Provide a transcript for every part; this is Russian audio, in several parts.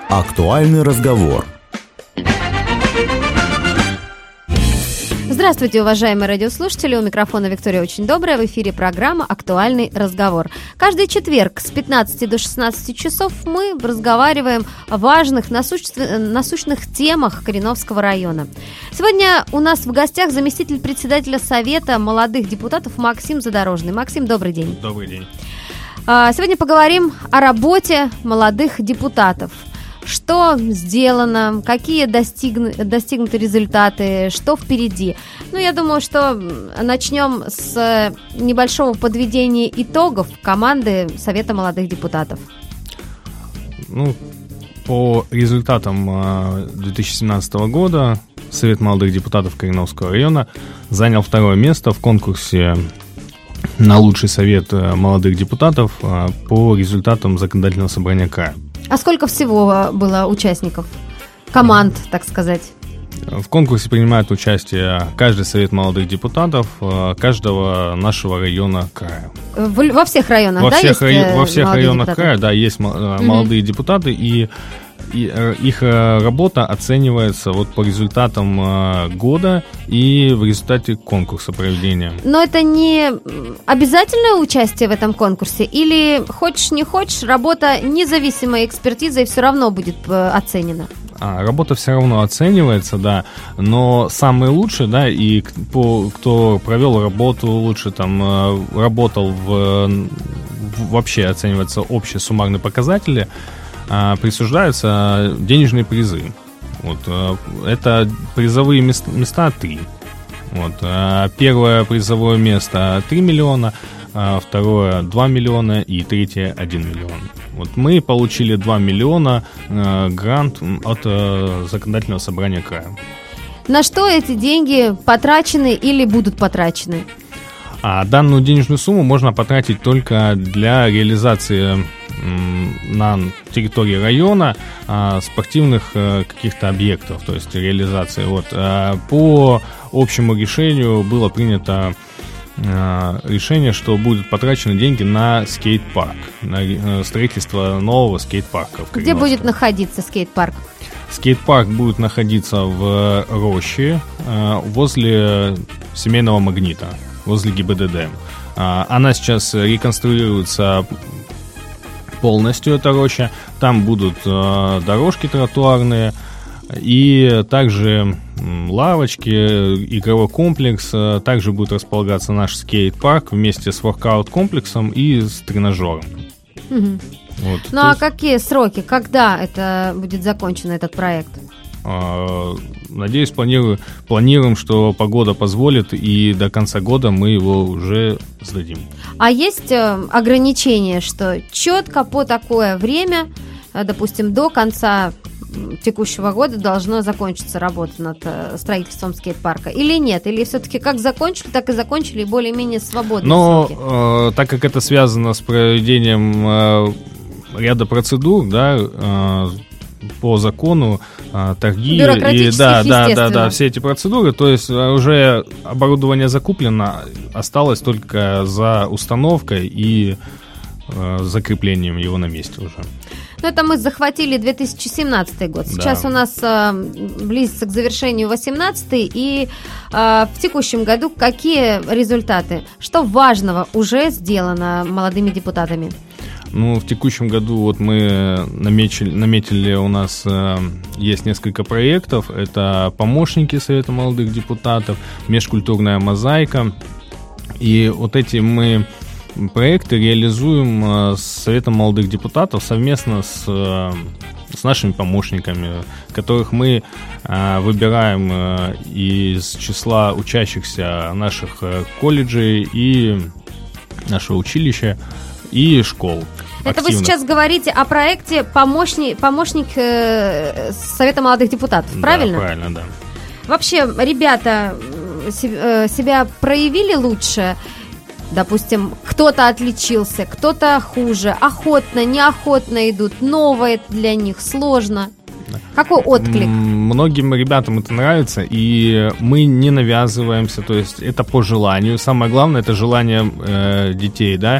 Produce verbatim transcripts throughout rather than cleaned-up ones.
Актуальный разговор. Здравствуйте, уважаемые радиослушатели. У микрофона Виктория Очень Добрая. В эфире программа «Актуальный разговор». Каждый четверг с пятнадцати до шестнадцати часов мы разговариваем о важных, насущных темах Кореновского района. Сегодня у нас в гостях заместитель председателя Совета молодых депутатов Максим Задорожный. Максим, добрый день. Добрый день. Сегодня поговорим о работе молодых депутатов. Что сделано, какие достигну, достигнуты результаты, что впереди. Ну, я думаю, что начнем с небольшого подведения итогов команды Совета молодых депутатов. Ну, по результатам две тысячи семнадцатого года Совет молодых депутатов Кореновского района занял второе место в конкурсе на лучший совет молодых депутатов по результатам законодательного собрания края. А сколько всего было участников, команд, так сказать? В конкурсе принимает участие каждый совет молодых депутатов каждого нашего района края. В, во всех районах, во да, всех, есть Во всех районах депутаты? Края, да, есть молодые mm-hmm. депутаты, и, и их работа оценивается вот по результатам года и в результате конкурса проведения. Но это не обязательное участие в этом конкурсе? Или хочешь не хочешь, работа независимой экспертизой все равно будет оценена? А, работа все равно оценивается, да, но самые лучшие, да, и по, кто провел работу лучше, там, работал в, в вообще оцениваются общие суммарные показатели, а, присуждаются денежные призы. Вот, а, это призовые мест, места три. Вот, а, первое призовое место три миллиона, а, второе два миллиона и третье один миллион. Вот мы получили два миллиона э, грант от э, законодательного собрания края. На что эти деньги потрачены или будут потрачены? А данную денежную сумму можно потратить только для реализации м, на территории района а, спортивных а, каких-то объектов, то есть реализации. Вот, а, по общему решению было принято решение, что будут потрачены деньги на скейт-парк, на строительство нового скейт-парка. Где будет находиться скейт-парк? Скейт-парк будет находиться в роще возле семейного магнита, возле ГИБДД. Она сейчас реконструируется полностью, эта роща. Там будут дорожки тротуарные и также лавочки, игровой комплекс. Также будет располагаться наш скейт-парк вместе с воркаут-комплексом и с тренажером. Угу. Вот. Ну а есть... какие сроки? Когда это будет закончен, этот проект? А, надеюсь, планирую, планируем, что погода позволит, и до конца года мы его уже сдадим. А есть ограничения, что четко по такое время, допустим, до конца текущего года должна закончиться работа над э, строительством скейт-парка? Или нет? Или все-таки как закончили, так и закончили, и более-менее свободные Но, сроки? э, так как это связано с проведением э, ряда процедур, да, э, по закону, э, торги и да, да, да, да, все эти процедуры, то есть уже оборудование закуплено, осталось только за установкой и э, закреплением его на месте уже. Ну, это мы захватили две тысячи семнадцатый год. Сейчас да. у нас э, близится к завершению восемнадцатый. И э, в текущем году какие результаты? Что важного уже сделано молодыми депутатами? Ну, в текущем году вот мы наметили, наметили у нас э, есть несколько проектов. Это помощники Совета молодых депутатов, межкультурная мозаика. И вот эти мы... проекты реализуем с Советом молодых депутатов совместно с, с нашими помощниками, которых мы выбираем из числа учащихся наших колледжей и нашего училища и школ. Это активных. Вы сейчас говорите о проекте «Помощник, помощник э, Совета молодых депутатов», правильно? Да, правильно, да. Вообще, ребята себя проявили лучше? Допустим, кто-то отличился, кто-то хуже, охотно, неохотно идут, новое для них, сложно. Какой отклик? Многим ребятам это нравится, и мы не навязываемся, то есть это по желанию. Самое главное — это желание э, детей, да.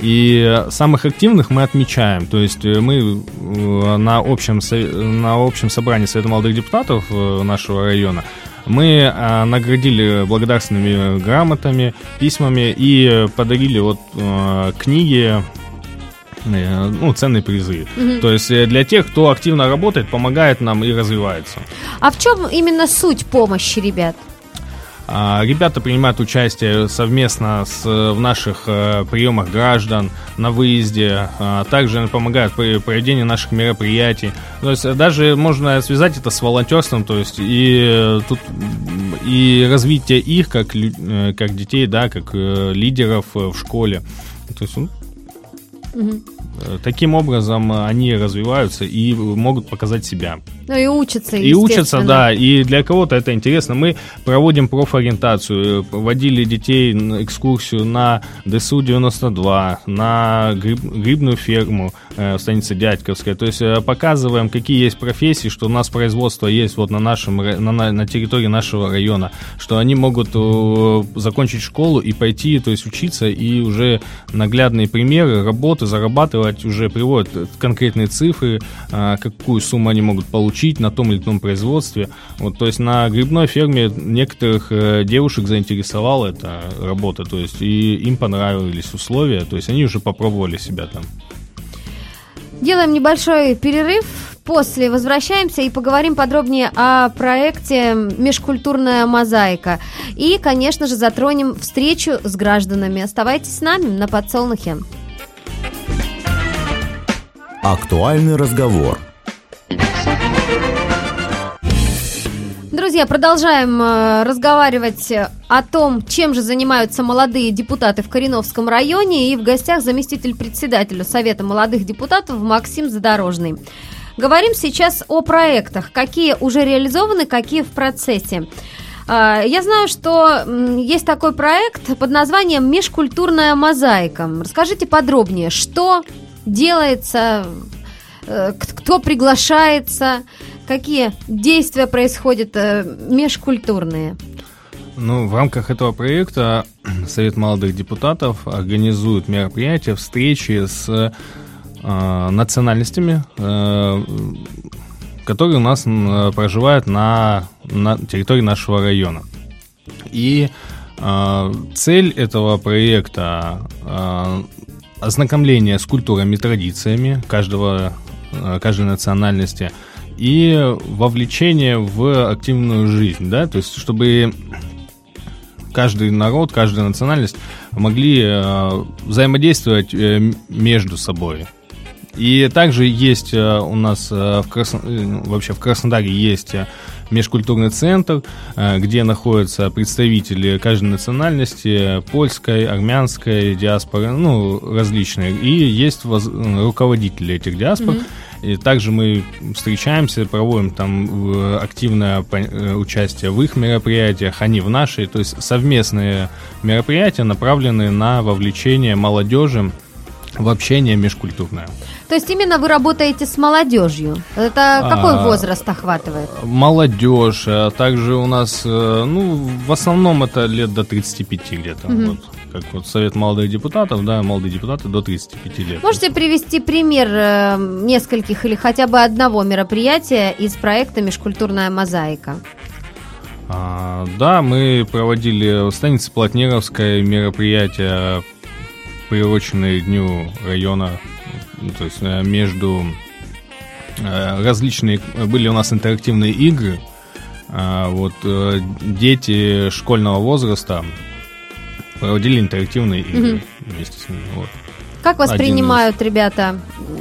И самых активных мы отмечаем. То есть мы на общем, на общем собрании Совета молодых депутатов нашего района мы наградили благодарственными грамотами, письмами и подарили вот книги, ну, ценные призы. Угу. То есть для тех, кто активно работает, помогает нам и развивается. А в чем именно суть помощи ребят? Ребята принимают участие совместно с, в наших э, приемах граждан на выезде, а также помогают при проведении наших мероприятий. То есть даже можно связать это с волонтерством, то есть и тут и развитие их как, как детей, да, как э, лидеров в школе. То есть, ну, угу. Таким образом они развиваются и могут показать себя. Ну и учатся, И учатся, да, и для кого-то это интересно. Мы проводим профориентацию, водили детей на экскурсию на ДСУ девяносто два, на гриб, грибную ферму э, в станице Дядьковская. То есть э, показываем, какие есть профессии, что у нас производство есть вот на, нашем, на, на территории нашего района, что они могут э, закончить школу и пойти, то есть учиться, и уже наглядные примеры работы, зарабатывать, уже приводят конкретные цифры, э, какую сумму они могут получить на том или ином производстве. Вот, то есть на грибной ферме некоторых э, девушек заинтересовала эта работа, то есть и им понравились условия, то есть они уже попробовали себя там. Делаем небольшой перерыв, после возвращаемся и поговорим подробнее о проекте «Межкультурная мозаика». И, конечно же, затронем встречу с гражданами. Оставайтесь с нами на Подсолнухе. Актуальный разговор. Друзья, продолжаем э, разговаривать о том, чем же занимаются молодые депутаты в Кореновском районе. И в гостях заместитель председателя Совета молодых депутатов Максим Задорожный. Говорим сейчас о проектах, какие уже реализованы, какие в процессе. Э, я знаю, что э, есть такой проект под названием «Межкультурная мозаика». Расскажите подробнее, что делается, э, кто приглашается, какие действия происходят э, межкультурные? Ну, в рамках этого проекта Совет молодых депутатов организует мероприятия, встречи с э, национальностями, э, которые у нас э, проживают на, на территории нашего района. И э, цель этого проекта э, ознакомление с культурами и традициями каждого, э, каждой национальности, и вовлечение в активную жизнь, да, то есть чтобы каждый народ, каждая национальность могли э, взаимодействовать э, между собой. И также есть э, у нас э, в Красно... вообще в Краснодаре есть межкультурный центр, э, где находятся представители каждой национальности, польской, армянской диаспоры, ну, различные, и есть воз... руководители этих диаспор. Mm-hmm. И также мы встречаемся, проводим там активное участие в их мероприятиях, они в нашей, то есть совместные мероприятия, направленные на вовлечение молодежи в общение межкультурное. То есть именно вы работаете с молодежью? Это какой а, возраст охватывает? Молодежь, а также у нас, ну, в основном это лет до тридцати пяти где-то, угу. Вот. Как вот Совет молодых депутатов, да, молодые депутаты до тридцати пяти лет. Можете привести пример э, нескольких или хотя бы одного мероприятия из проекта «Межкультурная мозаика»? А, да, мы проводили в станице Плотнеровской мероприятия, приуроченные Дню района, то есть между э, различные, были у нас интерактивные игры, э, вот э, дети школьного возраста проводили интерактивные игры mm-hmm. вместе с ними. Вот. Как воспринимают Один... ребята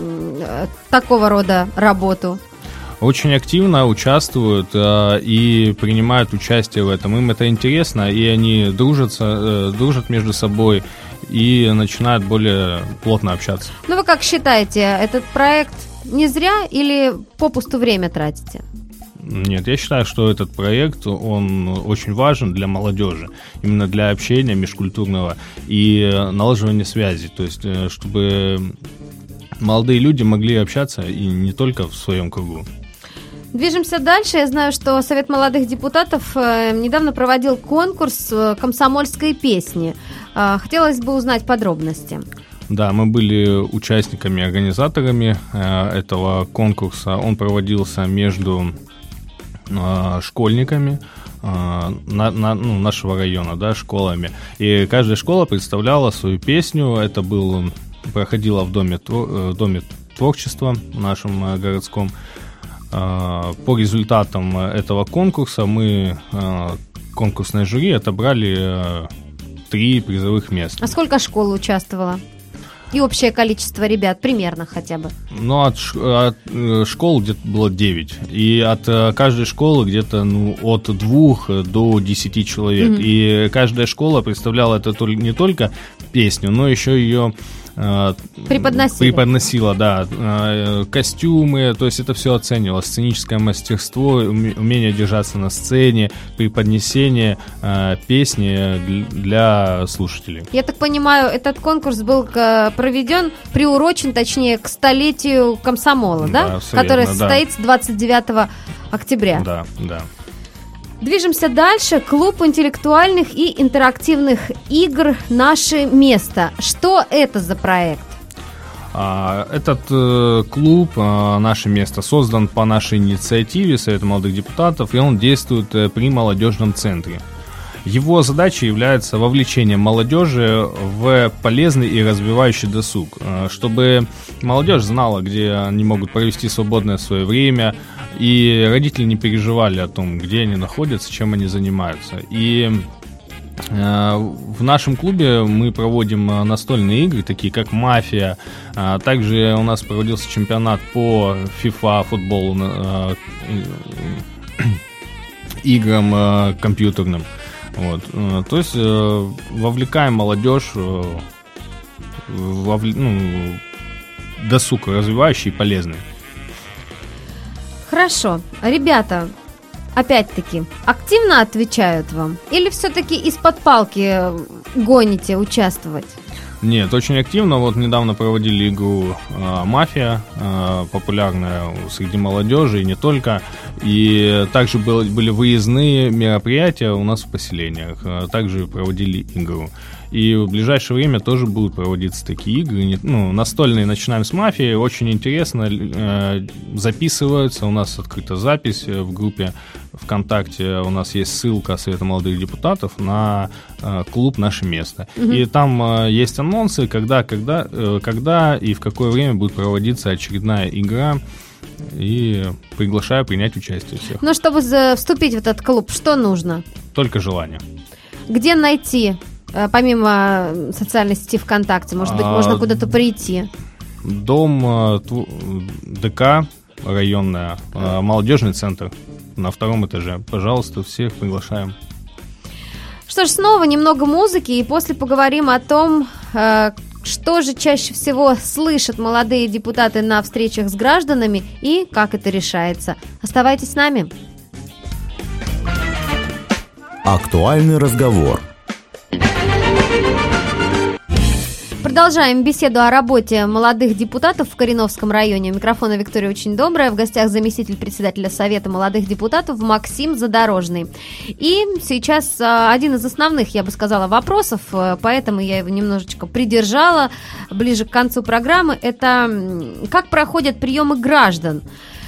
такого рода работу? Очень активно участвуют э, и принимают участие в этом. Им это интересно, и они дружатся, э, дружат между собой и начинают более плотно общаться. Ну вы как считаете, этот проект не зря или попусту время тратите? Нет, я считаю, что этот проект, он очень важен для молодежи, именно для общения межкультурного и налаживания связей, то есть чтобы молодые люди могли общаться и не только в своем кругу. Движемся дальше. Я знаю, что Совет молодых депутатов недавно проводил конкурс комсомольской песни. Хотелось бы узнать подробности. Да, мы были участниками, организаторами э, этого конкурса. Он проводился между э, школьниками э, на, на, ну, нашего района, да, школами. И каждая школа представляла свою песню. Это был, проходило в доме, в доме творчества в нашем э, городском. Э, по результатам этого конкурса мы, э, конкурсное жюри, отобрали э, три призовых места. А сколько школ участвовало? И общее количество ребят, примерно хотя бы? Ну, от, от школ где-то было девять. И от каждой школы где-то ну, от двух до десяти человек. Mm-hmm. И каждая школа представляла это не только песню, но еще ее Преподносили. преподносила, да, костюмы, то есть это все оценивалось, сценическое мастерство, умение держаться на сцене, преподнесение песни для слушателей. Я так понимаю, этот конкурс был проведен, приурочен, точнее, к столетию комсомола, да? Да, который верно, состоится да. двадцать девятого октября. Да, да. Движемся дальше. Клуб интеллектуальных и интерактивных игр «Наше место». Что это за проект? Этот э, клуб э, «Наше место» создан по нашей инициативе Совета молодых депутатов, и он действует э, при молодежном центре. Его задачей является вовлечение молодежи в полезный и развивающий досуг, э, чтобы молодежь знала, где они могут провести свободное свое время, и родители не переживали о том, где они находятся, чем они занимаются. И э, в нашем клубе мы проводим настольные игры, такие как «Мафия». А также у нас проводился чемпионат по FIFA футболу, э, э, играм э, компьютерным. Вот. Э, то есть э, вовлекаем молодежь э, в ну, досуг развивающий и полезный. Хорошо. Ребята, опять-таки, активно отвечают вам? Или все-таки из-под палки гоните участвовать? Нет, очень активно. Вот недавно проводили игру э, «Мафия», э, популярная среди молодежи и не только. И также был, были выездные мероприятия у нас в поселениях. Также проводили игру. И в ближайшее время тоже будут проводиться такие игры. Ну, настольные начинаем с «Мафии». Очень интересно. Э, записываются. У нас открыта запись в группе ВКонтакте. У нас есть ссылка Совета молодых депутатов на э, клуб «Наше место». Угу. И там э, есть анонсы, когда, когда, э, когда и в какое время будет проводиться очередная игра. И приглашаю принять участие всех. Ну, чтобы за- вступить в этот клуб, что нужно? Только желание. Где найти? Помимо социальной сети ВКонтакте, может быть, а, можно куда-то прийти? Дом ДК, районная, молодежный центр на втором этаже. Пожалуйста, всех приглашаем. Что ж, снова немного музыки, и после поговорим о том, что же чаще всего слышат молодые депутаты на встречах с гражданами и как это решается. Оставайтесь с нами. Актуальный разговор. Продолжаем беседу о работе молодых депутатов в Кореновском районе. У микрофона Виктория Очень Добрая. В гостях заместитель председателя Совета молодых депутатов Максим Задорожный. И сейчас один из основных, я бы сказала, вопросов, поэтому я его немножечко придержала ближе к концу программы. Это как проходят приемы граждан?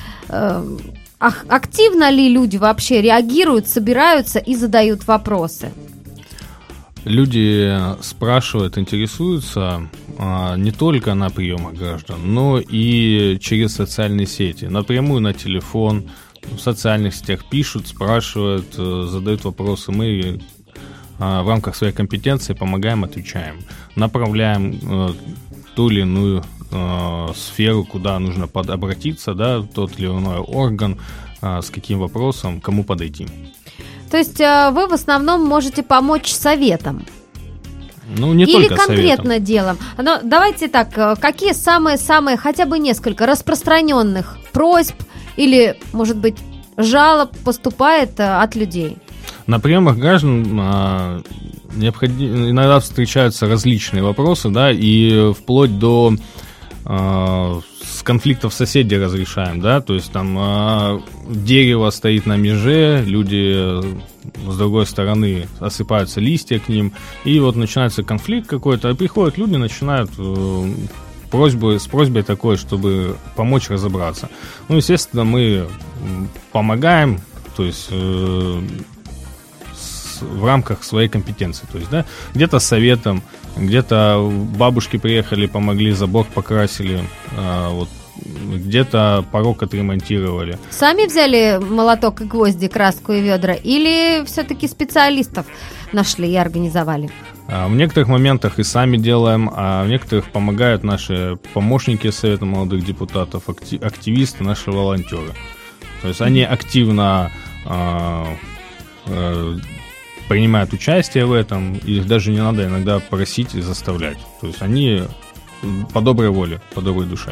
Активно ли люди вообще реагируют, собираются и задают вопросы? Люди спрашивают, интересуются а, не только на приемах граждан, но и через социальные сети. Напрямую на телефон, в социальных сетях пишут, спрашивают, задают вопросы. Мы а, в рамках своей компетенции помогаем, отвечаем. Направляем а, ту или иную а, сферу, куда нужно под, обратиться, да, тот или иной орган, а, с каким вопросом, кому подойти. То есть вы в основном можете помочь советам? Ну, не Или только конкретно советам. делом? Но давайте так, какие самые-самые, хотя бы несколько распространенных просьб или, может быть, жалоб поступает от людей? На приемах граждан а, необходимо, иногда встречаются различные вопросы, да, и вплоть до э, с конфликтов соседей разрешаем, да, то есть там э, дерево стоит на меже, люди с другой стороны осыпаются листья к ним, и вот начинается конфликт какой-то, а приходят люди, начинают э, просьбы, с просьбой такой, чтобы помочь разобраться. Ну, естественно, мы помогаем, то есть э, с, в рамках своей компетенции, то есть, да, где-то советом, где-то бабушки приехали, помогли, забор покрасили, э, вот, где-то порог отремонтировали. Сами взяли молоток и гвозди, краску и ведра, или все-таки специалистов нашли и организовали? В некоторых моментах и сами делаем, а в некоторых помогают наши помощники Совета молодых депутатов, активисты, наши волонтеры. То есть они активно э, э, принимают участие в этом, их даже не надо иногда просить и заставлять. То есть они по доброй воле, по доброй душе.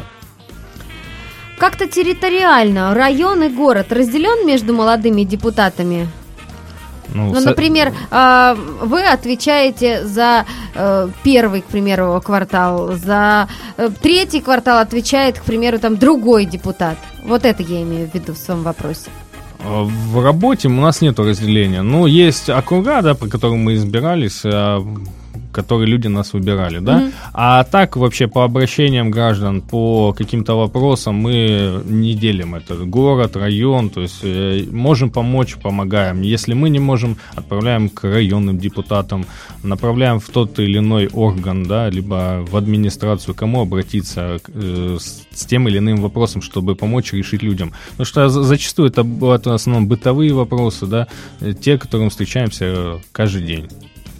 Как-то территориально район и город разделен между молодыми депутатами? Ну, ну, например, э, вы отвечаете за э, первый, к примеру, квартал, за э, третий квартал отвечает, к примеру, там другой депутат. Вот это я имею в виду в своем вопросе. В работе у нас нет разделения. Ну, есть округа, да, по которым мы избирались, которые люди нас выбирали, да. Mm-hmm. А так вообще по обращениям граждан, по каким-то вопросам мы не делим это. Город, район, то есть э, можем помочь, помогаем. Если мы не можем, отправляем к районным депутатам, направляем в тот или иной орган, да, либо в администрацию, кому обратиться э, с, с тем или иным вопросом, чтобы помочь решить людям. Потому что зачастую это бывают в основном бытовые вопросы, да, те, которым встречаемся каждый день.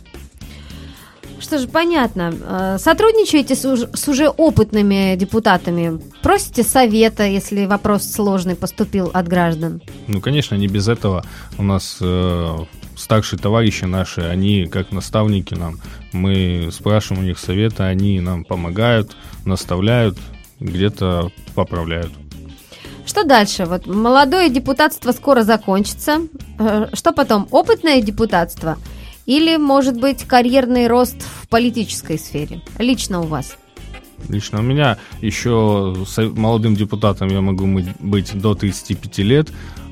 Что же, понятно. Сотрудничаете с уже, с уже опытными депутатами? Просите совета, если вопрос сложный поступил от граждан? Ну, конечно, не без этого. У нас э, старшие товарищи наши, они как наставники нам. Мы спрашиваем у них совета, они нам помогают, наставляют, где-то поправляют. Что дальше? Вот молодое депутатство скоро закончится. Что потом? Опытное депутатство? Или, может быть, карьерный рост в политической сфере? Лично у вас? Лично у меня еще молодым депутатом я могу быть до тридцати пяти лет.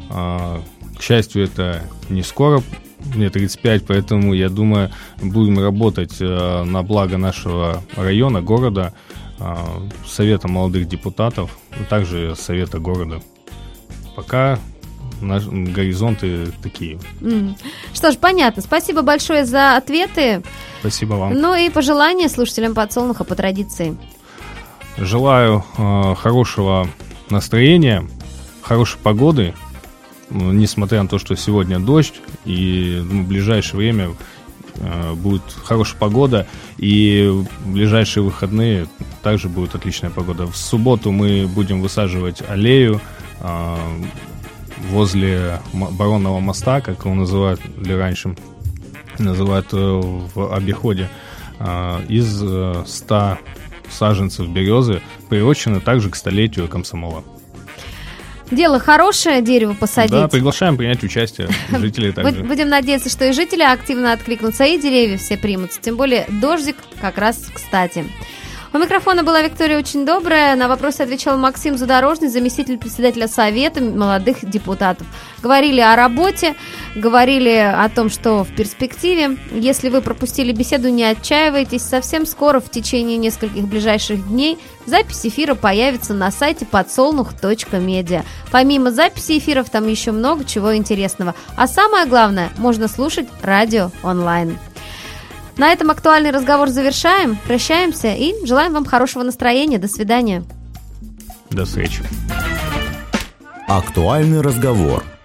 К счастью, это не скоро, мне тридцать пять, поэтому, я думаю, будем работать на благо нашего района, города, Совета молодых депутатов, а также Совета города. Пока... Наши горизонты такие. Mm. Что ж, понятно. Спасибо большое за ответы. Спасибо вам. Ну и пожелания слушателям Подсолнуха по традиции. Желаю э, хорошего настроения, хорошей погоды, несмотря на то, что сегодня дождь, и в ближайшее время э, будет хорошая погода, и в ближайшие выходные также будет отличная погода. В субботу мы будем высаживать аллею э, возле Баронного моста, как его называют, или раньше называют в обиходе, из ста саженцев березы, приурочены также к столетию комсомола. Дело хорошее, дерево посадить. Да, приглашаем принять участие жителей также. Будем надеяться, что и жители активно откликнутся, и деревья все примутся. Тем более дождик как раз кстати. У микрофона была Виктория Очень Добрая. На вопросы отвечал Максим Задорожный, заместитель председателя Совета молодых депутатов. Говорили о работе, говорили о том, что в перспективе. Если вы пропустили беседу, не отчаивайтесь. Совсем скоро, в течение нескольких ближайших дней, запись эфира появится на сайте подсолнух точка медиа. Помимо записи эфиров, там еще много чего интересного. А самое главное, можно слушать радио онлайн. На этом актуальный разговор завершаем, прощаемся и желаем вам хорошего настроения. До свидания. До встречи. Актуальный разговор.